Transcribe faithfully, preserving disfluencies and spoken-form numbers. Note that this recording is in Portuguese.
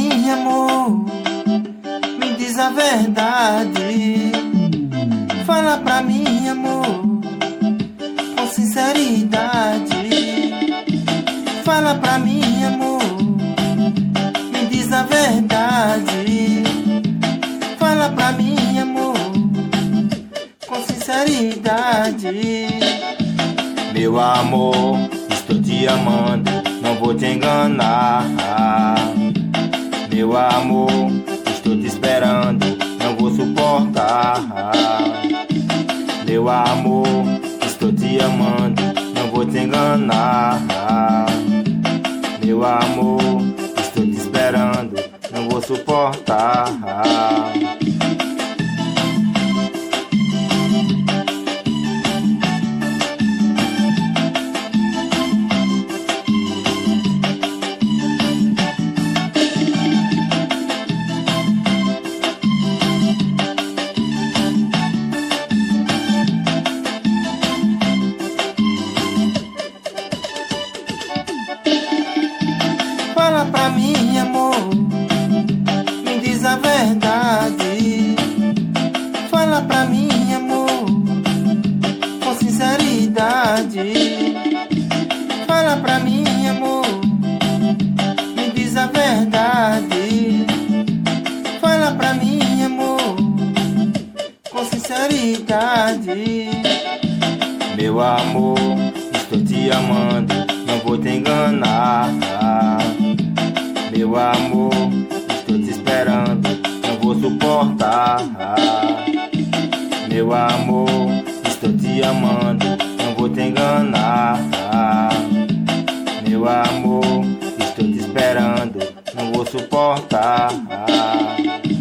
mim, amor, me diz a verdade. Fala pra mim, amor, com sinceridade. Fala pra mim, amor, me diz a verdade. Fala pra mim, amor, com sinceridade. Meu amor, estou te amando, não vou te enganar. Meu amor, estou te esperando, não vou suportar. Meu amor, estou te amando, não vou te enganar. Meu amor, estou te esperando, não vou suportar. Fala pra mim, amor, me diz a verdade. Fala pra mim, amor, com sinceridade. Fala pra mim, amor, me diz a verdade. Fala pra mim, amor, com sinceridade. Meu amor, estou te amando, não vou te enganar. Meu amor, estou te esperando, não vou suportar. Meu amor, estou te amando, não vou te enganar. Meu amor, estou te esperando, não vou suportar.